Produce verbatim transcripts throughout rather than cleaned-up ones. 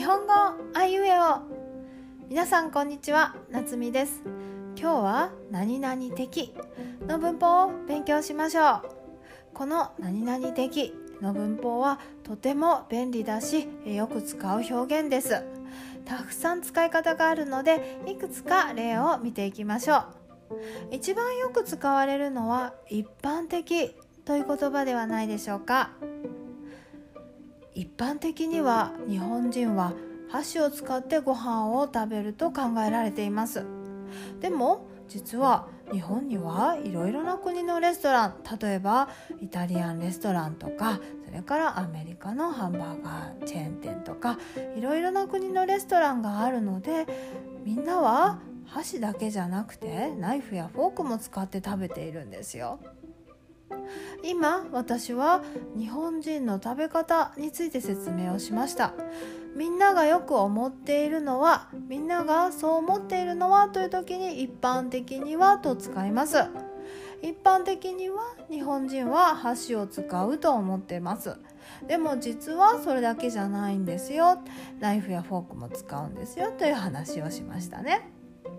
本語あいうえお。皆さんこんにちは、なつみです。今日は何々的の文法を勉強しましょう。この何々的の文法はとても便利だし、よく使う表現です。たくさん使い方があるので、いくつか例を見ていきましょう。一番よく使われるのは一般的という言葉ではないでしょうか。一般的には日本人は箸を使ってご飯を食べると考えられています。でも実は日本にはいろいろな国のレストラン、例えばイタリアンレストランとか、それからアメリカのハンバーガーチェーン店とか、いろいろな国のレストランがあるので、みんなは箸だけじゃなくてナイフやフォークも使って食べているんですよ。今私は日本人の食べ方について説明をしました。みんながよく思っているのは、みんながそう思っているのはという時に一般的にはと使います。一般的には日本人は箸を使うと思っています。でも実はそれだけじゃないんですよ。ナイフやフォークも使うんですよという話をしましたね。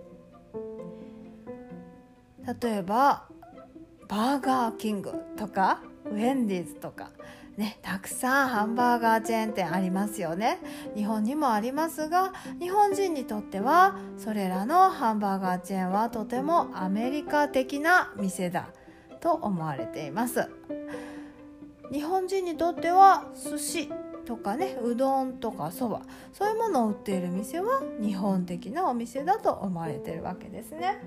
例えばバーガーキングとかウェンディーズとかね、たくさんハンバーガーチェーン店ありますよね。日本にもありますが、日本人にとってはそれらのハンバーガーチェーンはとてもアメリカ的な店だと思われています。日本人にとっては寿司とかね、うどんとかそば、そういうものを売っている店は日本的なお店だと思われているわけですね。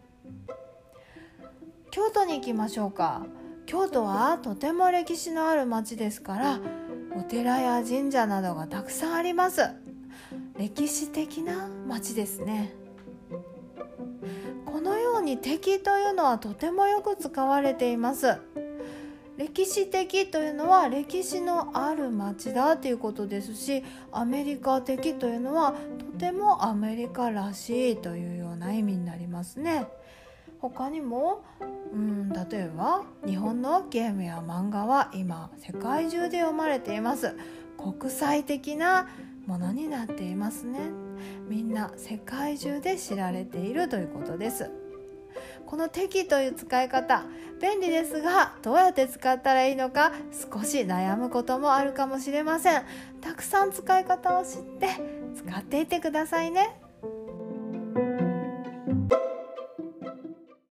京都に行きましょうか。京都はとても歴史のある町ですから、お寺や神社などがたくさんあります。歴史的な町ですね。このように的というのはとてもよく使われています。歴史的というのは歴史のある町だということですし、アメリカ的というのはとてもアメリカらしいというような意味になりますね。他にもうん、例えば日本のゲームや漫画は今世界中で読まれています。国際的なものになっていますね。みんな世界中で知られているということです。この適という使い方、便利ですが、どうやって使ったらいいのか少し悩むこともあるかもしれません。たくさん使い方を知って使っていってくださいね。